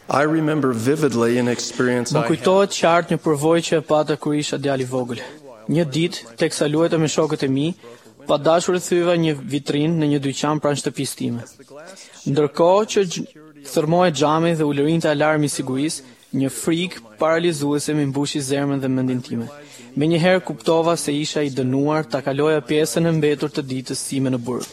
I remember vividly an experience Më I had kujtohet qartë një përvojë që e pata kur isha djalë i vogël. Një ditë, teksa luajta me shokët e mi, pa dashur thyeva një vitrinë në një dyqan pranë shtëpisë time. Ndërkohë që thërmoi xhami dhe u lërinte alarmi i sigurisë, një frikë paralizuese më mbushi zemrën dhe mendjen time. Menjëherë kuptova se isha i dënuar ta kaloja pjesën e mbetur të ditës sime në burg.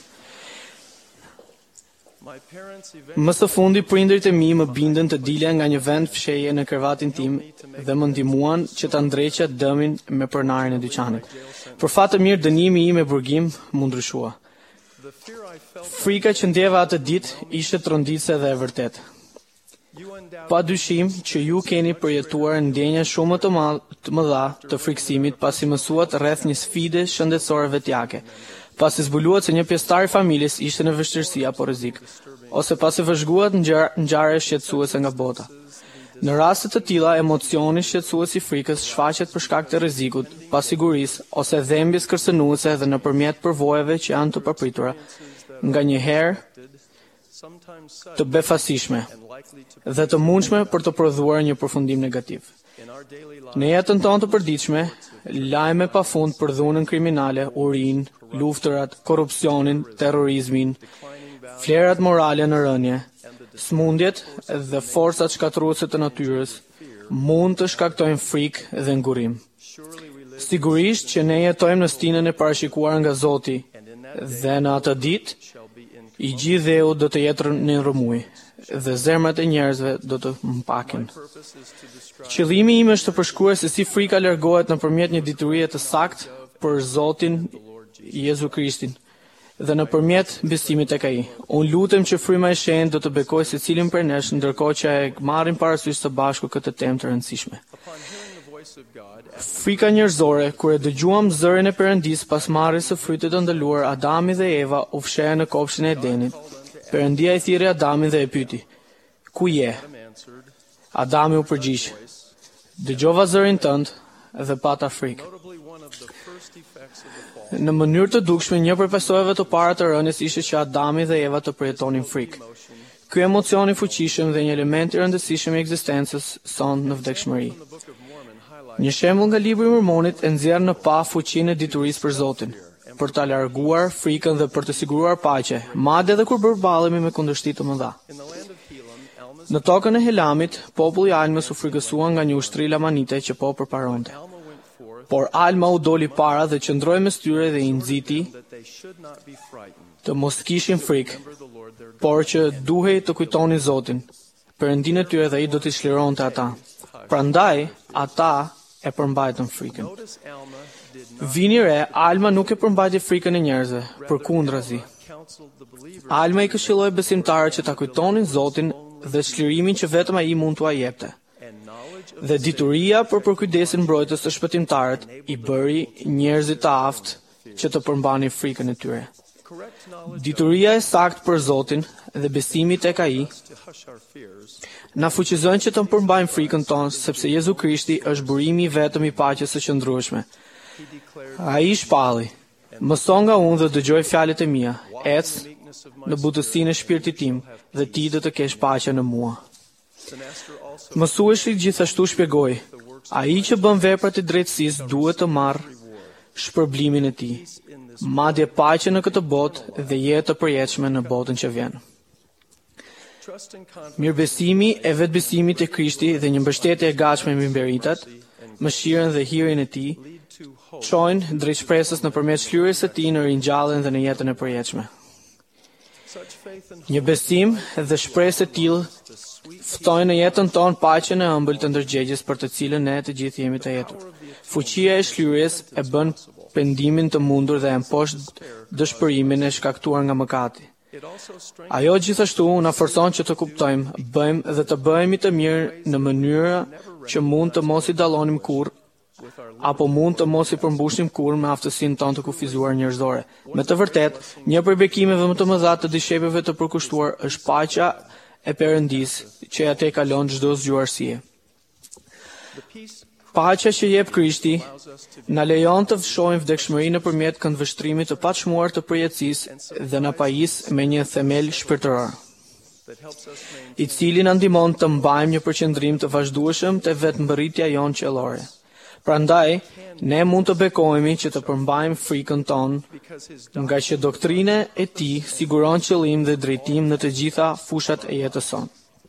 Më së fundi prindërit e mi më bindën të dilja nga një vend fshehje në krevatin tim dhe më ndihmuan që ta ndreqja dëmin me pronarin e dyqanit. Për fat të mirë, dënimi im e burgim mu ndryshua. Frika që ndjeva atë ditë ishte tronditse dhe e vërtetë. Pa dyshim që ju keni përjetuar ndjenja shumë të mëdha të frikësimit pasi mësuat rreth një sfide shëndetësore vetjake, pasi zbuluat se një pjesëtar i familjes ishte në vështirësi apo rrezik, ose pasi vëzhguat ngjarje shqetësuese nga bota. Në raste të tilla, emocioni shqetësues i frikës shfaqet për shkak të rrezikut, pasigurisë ose dhembjes kërcënuese dhe nëpërmjet përvojave që janë të papritura, nganjëherë të befasishme dhe të mundshme për të prodhuar një përfundim negativ. Në jetën tonë të përditshme, lajme pafund për dhunën kriminale, urinë, luftërat, korrupsionin, terrorizmin, flerat morale në rënje, smundjet dhe forcat shkatërruese të natyrës mund të shkaktojnë frikë dhe ngurim. Sigurisht që ne jetojmë në stinën e parashikuar nga Zoti dhe në atë ditë i gjithë dheu do të jetë në rrëmuj dhe zemrat e njerëzve do të mpaken. Qëllimi im është të përshkruar se si frika largohet nëpërmjet një diturie të saktë për Zotin Jezu Krishtin dhe nëpërmjet besimit tek ai. Unë lutem që fryma e shenjtë do të bekojë secilin prej nesh, ndërkohë që e marrim parasysh së bashku këtë temë të rëndësishme. Frika njerëzore, kur e dëgjuam zërin e Perëndis pas marrjes së frytit të ndaluar, Adami dhe Eva u fshehën në kopshtin e Edenit. Perëndia i thirrri Adamin dhe e pyeti: "Ku je?" Adami u përgjigj: "Dëgjova zërin tënd dhe pata frikë." Në mënyrë të dukshme, një prej pasojave të para të rënies ishte që Adami dhe Eva të përjetonin frikë. Ky emocion i fuqishëm dhe një element i rëndësishëm i ekzistencës son në vdekshmëri. Një shembull nga libri i Mormonit e nxjerr në pa fuqinë e diturisë për Zotin, për ta larguar frikën dhe për të siguruar paqe, madje edhe kur përballemi me kundërshti të mëdha. Në tokën e Helamit, populli i Almës u frikësua nga një ushtri lamanite që po përparonte. Por Alma u doli para dhe qëndroi mes tyre dhe i nxiti të mos kishin frikë, por që duhej të kujtonin Zotin, Perëndinë e tyre, dhe ai do t'i çlironte ata. Prandaj ata e përmbajtën frikën. Vini re, Alma nuk e përmbajti frikën e njerëzve, përkundrazi. Alma i këshilloi besimtarët që ta kujtonin Zotin dhe çlirimin që vetëm ai mund t'ua jepte. Dhe dituria për përkujdesin mbrojtës të shpëtimtarët i bëri njerëzit të aftë që të përmbanin frikën e tyre. Dituria e saktë për Zotin dhe besimi tek ai na fuqizojnë që të përmbajmë frikën tonë, sepse Jezu Krishti është burimi i vetëm i paqes së qëndrueshme. Ai shpalli: "Mëso nga unë dhe dëgjoj fjalët e mia, ec në butësinë e shpirtit tim dhe ti do të kesh paqe në mua." Mësuesi gjithashtu shpjegoi: "Ai që bën veprat e drejtësisë duhet të marrë shpërblimin e tij, madje paqe në këtë botë dhe jetë të përjetshme në botën që vjen." Mirëbesimi e vetbesimit te Krishti dhe një mbështetje e gatshme mbi mberitat, mëshirën dhe hirin e tij çojnë drejt shpresës nëpërmjet shlyerjes së tij në ringjalljen dhe në jetën e përjetshme. Një besim dhe shpresë e tillë ftojnë në jetën tonë paqen e ëmbël të ndërgjegjes për të cilën ne të gjithë jemi të jetur. Fuqia e shlyerjes e bën pendimin të mundur dhe e mposh dëshpërimin e shkaktuar nga mëkati. Ajo gjithashtu na forcon që të kuptojmë, bëjmë dhe të bëhemi të mirë në mënyra që mund të mos i dallonim kurrë, apo mund të mos i përmbushim kurrë me aftësinë tonë të kufizuar njerëzore. Me të vërtetë, një prej bekimeve më të mëdha të discepujve të përkushtuar është paqja e Perëndisë, që atë kalon çdo zgjuarësie. Paqja që jep Krishti na lejon të shohim vdekshmërinë nëpërmjet këndvështrimit të paçmuar të përjetësisë dhe na pajis me një themel shpirtëror. i cili na ndihmon të mbajmë një përqendrim të vazhdueshëm te vetëmbërritja jonë qiellore. Prandaj, ne mund të bekohemi që të përmbajmë frikën tonë, nga që doktrine e tij siguron qëllim dhe drejtim në të gjitha fushat e jetës sonë.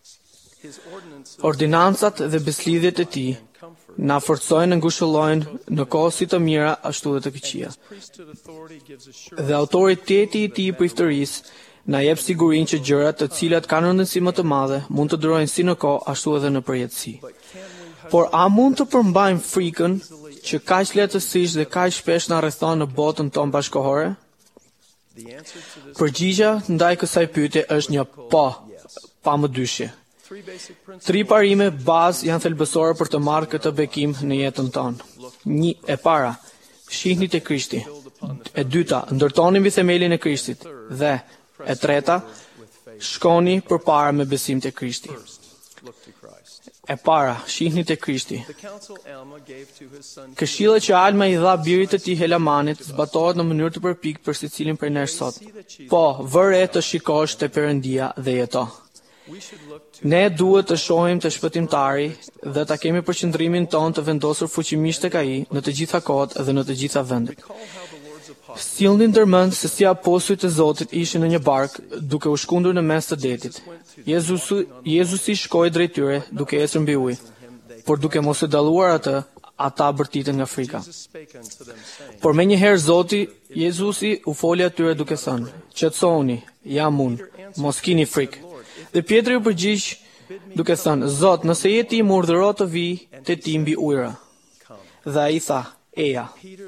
Ordinancat dhe beslidhjet e tij na forcojnë, ngushëllojnë në kohë si të mira ashtu dhe të këqija. Dhe autoriteti i tij i priftërisë na jep sigurinë që gjërat të cilat kanë rëndësi më të madhe mund të durojnë si në kohë ashtu edhe në përjetësi. Por a mund të përmbajmë frikën që kaq lehtësisht dhe kaq shpesh na rrethon në botën tonë bashkëkohore? Përgjigjja ndaj kësaj pyetje është një po, pa më dyshje. 3 parime bazë janë thelbësore për të marrë këtë bekim në jetën tonë. 1. E para, shihni te Krishti. E dyta, ndërtoni mbi themelin e Krishtit. Dhe e treta, shkoni përpara me besim te Krishti. E para, shihni te Krishti. Këshilla që Alma i dha birit të tij Helamanit zbatohet në mënyrë të përpikët për secilin prej nesh sot. Po, vëre të shikosh te Perëndia dhe jeto. Ne duhet të shohim te shpëtimtari dhe ta kemi përqendrimin ton të vendosur fuqimisht tek ai në të gjitha kohët dhe në të gjitha vendet. Sillni ndërmend se si apostujt e Zotit ishin në një barkë duke u shkundur në mes të detit. Jezusi shkoi drejt tyre duke ecur mbi ujë, por duke mos e dalluar atë, ata bërtiten nga frika. Por menjëherë Zoti Jezusi u foli atyre duke thënë: "Qetësoni, jam unë, mos kini frikë." Dhe Pietri u përgjigj duke thënë: "Zot, nëse je ti, më urdhëro të vi te ti mbi ujëra." Dhe ai tha: "Eja."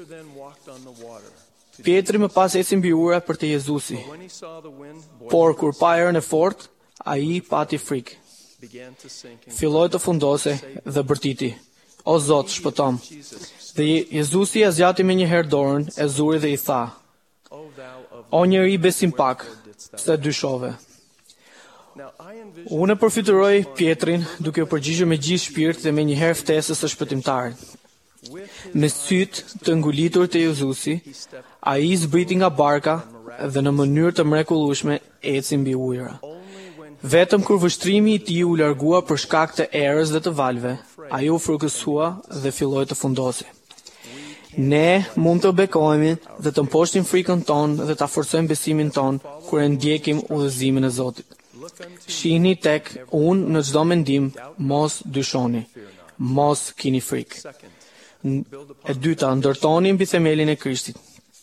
Pietri më pas eci mbi ujëra për te Jezusi. Por kur pa erën e fortë, ai pati frikë. Filloi të fundose dhe bërtiti: "O Zot, shpëtom." Dhe Jezusi ia zgjati menjëherë dorën, e zuri dhe i tha: "O njeri besim pak, pse dyshove?" Unë përfitëroj Pietrin duke u përgjigjur me gjithë shpirt dhe me njëherë ftesës së shpëtimtarit. Me sytë të ngulitur te Jezusi, ai zbriti nga barka dhe në mënyrë të mrekullueshme eci mbi ujëra. Vetëm kur vështrimi i tij u largua për shkak të erës dhe të valve, ai u frikësua dhe filloi të fundosi. Ne mund të bekohemi dhe të mposhtim frikën tonë dhe ta forcojmë besimin tonë kur e ndjekim udhëzimin e Zotit. Shihni tek unë në çdo mendim, mos dyshoni, mos kini frikë. E dyta, ndërtoni mbi themelin e Krishtit.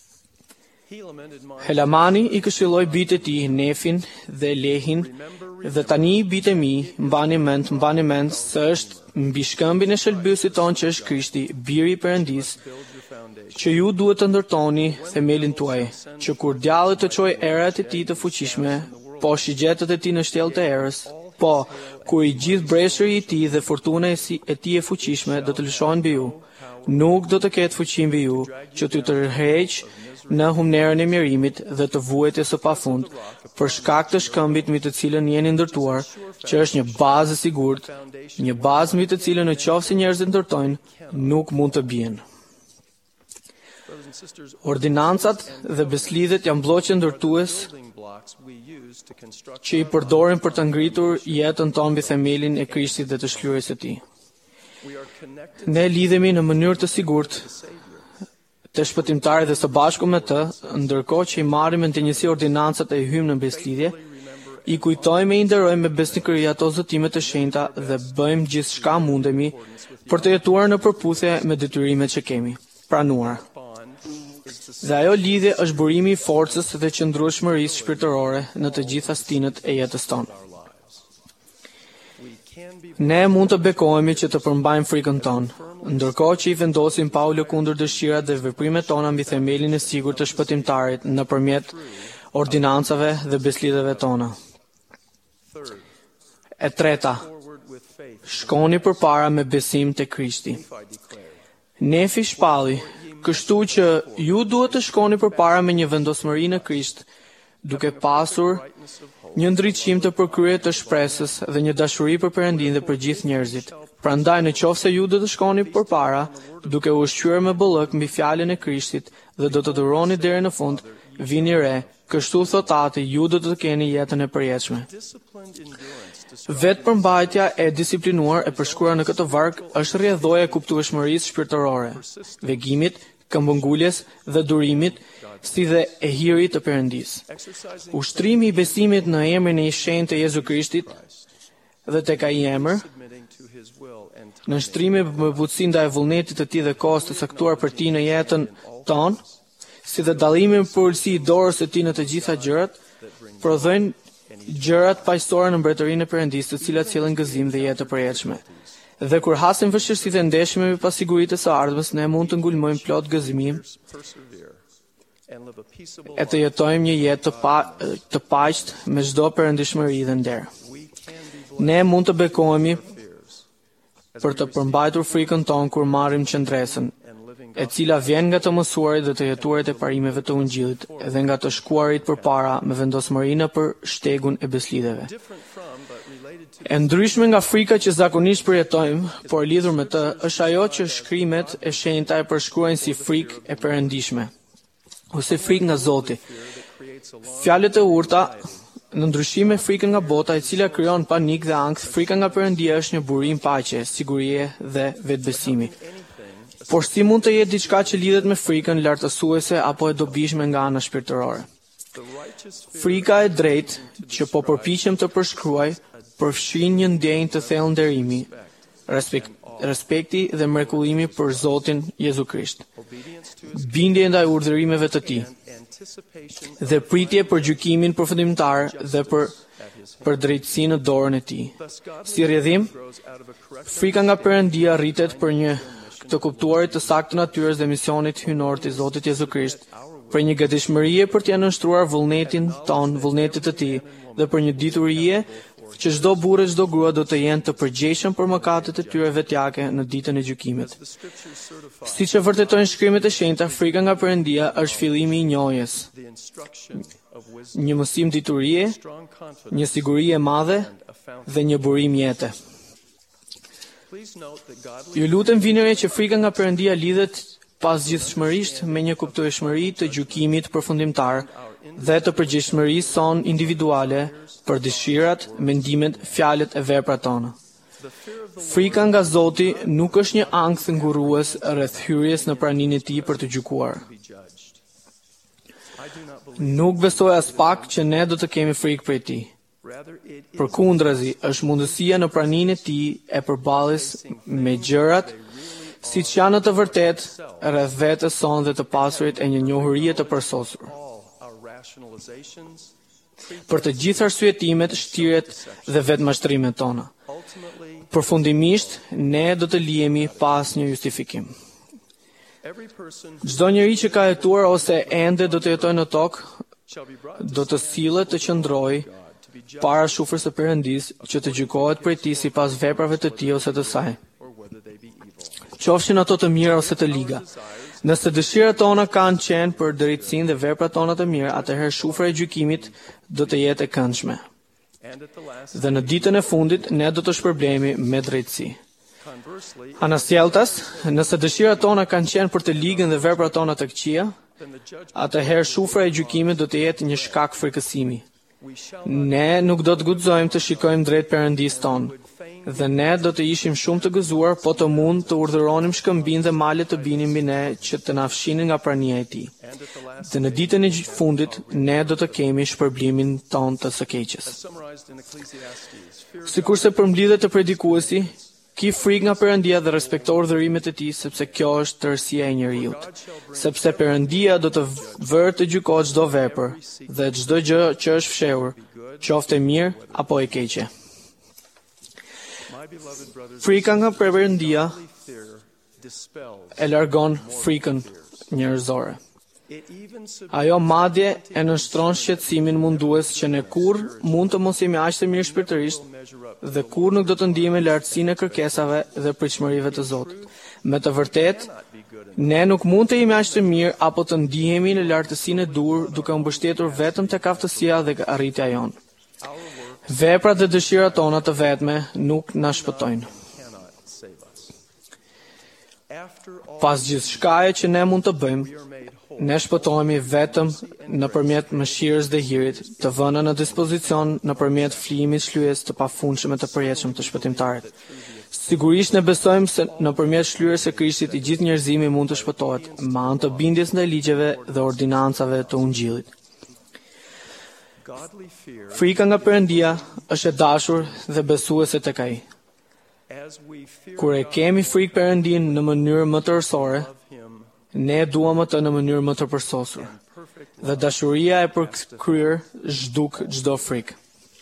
Helamani i këshilloi bitë e tij Nefin dhe Lehin, dhe tani bitë mi, mbani mend se është mbi shkëmbin e shëlbysit ton që është Krishti, biri i Perëndis, që ju duhet të ndërtoni themelin tuaj, që kur djalli të çojë erat e tij të fuqishme, po shigjetët e tij në shtjellë të erës, po kur i gjithë breshëri i tij dhe fortuna e tij e fuqishme do të lëshohen mbi ju, nuk do të ketë fuqi mbi ju që t'ju tërheq në humnerën e mirimit dhe të vuajtjes së pafund, për shkak të shkëmbit mbi të cilën jeni ndërtuar, që është një bazë e sigurt, një bazë mbi të cilën nëse njerëzit ndërtojnë, nuk mund të bien. Ordinancat dhe beslidhet janë blloqe ndërtues që i përdorin për të ngritur jetën tonë mbi themelin e Krishtit dhe të shlyerjes së tij. Ne lidhemi në mënyrë të sigurt të shpëtimtarit dhe së bashku me të, ndërkohë që i marrim me ndjenjësi ordinancat e hyjmë në beslidhje, i kujtojmë e i nderojmë me besnikëri ato zotimet të shenjta dhe bëjmë gjithçka mundemi për të jetuar në përputhje me detyrimet që kemi pranuar. Dhe ajo lidhje është burimi i forcës dhe qëndrueshmërisë shpirtërore në të gjitha stinët e jetës tonë. Ne mund të bekohemi që të përmbajmë frikën tonë, ndërkohë që i vendosim pa u lëkundur dëshirat dhe veprimet tona mbi themelin e sigurt të shpëtimtarit nëpërmjet ordinancave dhe beslidheve tona. E treta, shkoni përpara me besim te Krishti. Nefi shpalli, kështu që ju duhet të shkoni përpara me një vendosmëri në Krisht, duke pasur një ndriçim të përkryer të shpresës dhe një dashuri për Perëndin dhe për gjithë njerëzit. Prandaj nëse ju do të shkoni përpara, duke u ushqyer me bollëk mbi fjalën e Krishtit dhe do të duroni deri në fund, vini re, Kështu thot Ati, ju do të keni jetën e përjetshme. Vetë përmbajtja e disiplinuar e përshkruar në këtë varg është rrjedhoja e kuptueshmërisë shpirtërore, vegimit, këmbënguljes dhe durimit, si dhe e hirit të Perëndisë. Ushtrimi i besimit në emrin e i shenjtë të Jezu Krishtit dhe tek ai emër, në shtrimi me butësi ndaj vullnetit të tij dhe kohës të caktuar për ti në jetën tonë, si dhe dallimi për ulësi i dorës së tij në të gjitha gjërat, prodhojnë gjërat paqësore në mbretërinë e Perëndisë, të cilat sjellin gëzim dhe jetë të përjetshme. Dhe kur hasim vështirësitë e ndeshme me pasiguritë së ardhmës, ne mund të ngulmojmë plot gëzimim e të jetojmë një jetë të paqët me çdo perëndishmëri dhe nder. Ne mund të bekohemi për të përmbajtur frikën tonë kur marrim qendresën, e cila vjen nga të mësuarit dhe të jetuarit e parimeve të Ungjillit dhe nga të shkuarit përpara me vendosmërinë për shtegun e beslidheve. E ndryshme nga frika që zakonisht përjetojmë, por lidhur me të, është ajo që shkrimet e shenjta e përshkruajnë si frikë e perëndishme, ose frikë nga Zoti. Fjalët e urta në ndryshim me frikën nga bota, e cila krijon panik dhe ankth, frika nga Perëndia është një burim paqe, sigurie dhe vetbesimi. Por si mund të jetë diçka që lidhet me frikën lartësuese apo e dobishme nga ana shpirtërore? Frika e drejtë që po përpiqem të përshkruaj përfshin një ndjenjë të thellë nderimi, respekti dhe mrekullimi për Zotin Jezu Krisht, bindje ndaj urdhërimeve të Tij, dhe pritje për gjykimin përfundimtar dhe për drejtësinë në dorën e Tij. Si rrjedhim, frika nga Perëndia rritet për një të kuptuarit të saktë natyrës dhe misionit hynor të Zotit Jezu Krisht, për një gatishmërie për t'ia nënshtruar vullnetin ton, vullnetit të Tij, dhe për një diturie që çdo burrë e çdo grua do të jenë të përgjegjshëm për mëkatet e tyre vetjake në ditën e gjykimit. Siç e vërtetojnë shkrimet e shenjta, frika nga Perëndia është fillimi i njohjes, një mësim diturie, një siguri e madhe dhe një burim jete. Ju lutem vinëre që frika nga Perëndia lidhet pasgjithshmërisht me një kuptueshmëri të gjykimit përfundimtar dhe të përgjegjshmërisë son individuale për dëshirat, mendimet, fjalët e veprat tona. Frika nga Zoti nuk është një ankth ngurrues rreth hyrjes në praninë e Tij për të gjykuar. Nuk besoj as pak që ne do të kemi frikë prej Tij. Përkundrazi, është mundësia në praninë e Tij e përballjes me gjërat siç janë në të vërtetë rreth vetes son dhe të pasurit e një njohurie të përsosur. Për të gjithë arsyetimet, shtiret dhe vetmashtrimet tona. Përfundimisht, ne do të lihemi pas një justifikim. Çdo njeri që ka jetuar ose ende do të jetojë në tokë, do të sillet të qëndrojë para shufrës së Perëndisë që të gjykohet prej Tij sipas veprave të Tij ose të saj. Qofshin ato të mira ose të liga. Nëse dëshirat tona kanë qenë për drejtësinë dhe veprat tona të mira, atëherë shufra e gjykimit do të jetë e këndshme. Dhe në ditën e fundit ne do të shpërblehemi me drejtësi. Anasjeltas, nëse dëshirat tona kanë qenë për të ligën dhe veprat tona të këqija, atëherë shufra e gjykimit do të jetë një shkak frikësimi. Ne nuk do të guxojmë të shikojmë drejt Perëndisë tonë, dhe ne do të ishim shumë të gëzuar, po të mund të urdhëronim shkëmbin dhe malet të binin mbi ne që të na fshinin nga prania e Tij. Dhe në ditën e fundit, ne do të kemi shpërblimin ton të së keqes. Sikurse përmbledhet te predikuesi, ki frikë nga Perëndia dhe respekto urdhërimet e Tij, sepse kjo është tërësia e njeriut. Sepse Perëndia do të vërë të gjykohet çdo vepër dhe çdo gjë që është fshehur, qoftë e mirë apo e keqe. Frika nga Perëndia e largon frikën njerëzore. Ajo madje e nënshtron shqetësimin mundues që ne kurrë mund të mos jemi aq të mirë shpirtërisht dhe kurrë nuk do të ndihemi lartësinë e kërkesave dhe pritshmërive të Zotit. Me të vërtetë, ne nuk mund të jemi aq të mirë apo të ndihemi në lartësinë e dur duke u mbështetur vetëm tek aftësia dhe arritja jonë. Veprat dhe dëshirat tona të vetme nuk na shpëtojnë. Pas gjithë shkaje që ne mund të bëjmë, ne shpëtohemi vetëm nëpërmjet mëshirës dhe hirit, të vënë në dispozicion nëpërmjet flimit shlyerjes të pafundshme të përjetshëm të shpëtimtarit. Sigurisht ne besojmë se nëpërmjet shlyerjes së Krishtit i gjithë njerëzimi mund të shpëtohet, me anë të bindjes ndaj ligjeve dhe ordinancave të Ungjillit. Frika nga Perëndia është e dashur dhe besuese tek Ai. Kur e kemi frikë Perëndin në mënyrë më tërësore, ne e duam atë në mënyrë më të përsosur, dhe dashuria e përkryer zhduk çdo frikë.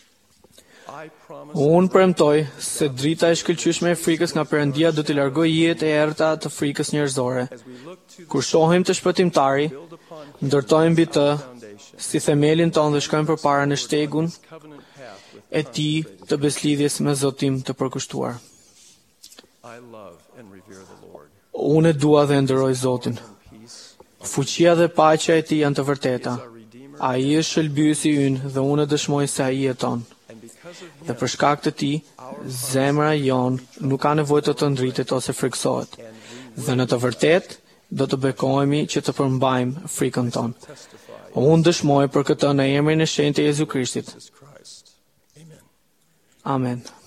Unë premtoj se drita e shkëlqyeshme e frikës nga Perëndia do t'i largojë jetë e errta të frikës njerëzore. Kur shohim të shpëtimtari, ndërtojmë mbi të si themelin tonë dhe shkojmë përpara në shtegun e tij të beslidhjes me Zotim të përkushtuar. Unë e dua dhe nderoj Zotin. Fuqia dhe paqja e tij janë të vërteta. Ai është shëlbyesi ynë dhe unë dëshmoj se ai jeton. Dhe për shkak të tij, zemra jonë nuk ka nevojë të ndritet ose friksohet. Dhe në të vërtetë do të bekohemi që të përmbajmë frikën tonë. Unë dëshmoj për këtë në emrin e shenjtë të Jezu Krishtit. Amen.